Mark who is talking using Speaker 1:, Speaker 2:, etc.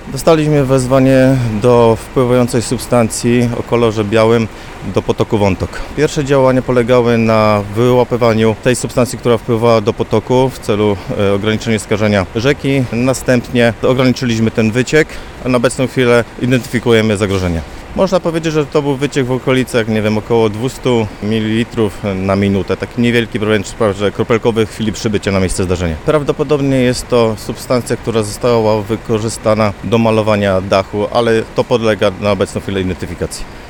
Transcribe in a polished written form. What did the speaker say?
Speaker 1: Dostaliśmy wezwanie do wpływającej substancji o kolorze białym do potoku Wątok. Pierwsze działania polegały na wyłapywaniu tej substancji, która wpływała do potoku w celu ograniczenia skażenia rzeki. Następnie ograniczyliśmy ten wyciek, a na obecną chwilę identyfikujemy zagrożenie. Można powiedzieć, że to był wyciek w okolicach, około 200 ml na minutę. Taki niewielki, wręcz kropelkowy w chwili przybycia na miejsce zdarzenia. Prawdopodobnie jest to substancja, która została wykorzystana do malowania dachu, ale to podlega na obecną chwilę identyfikacji.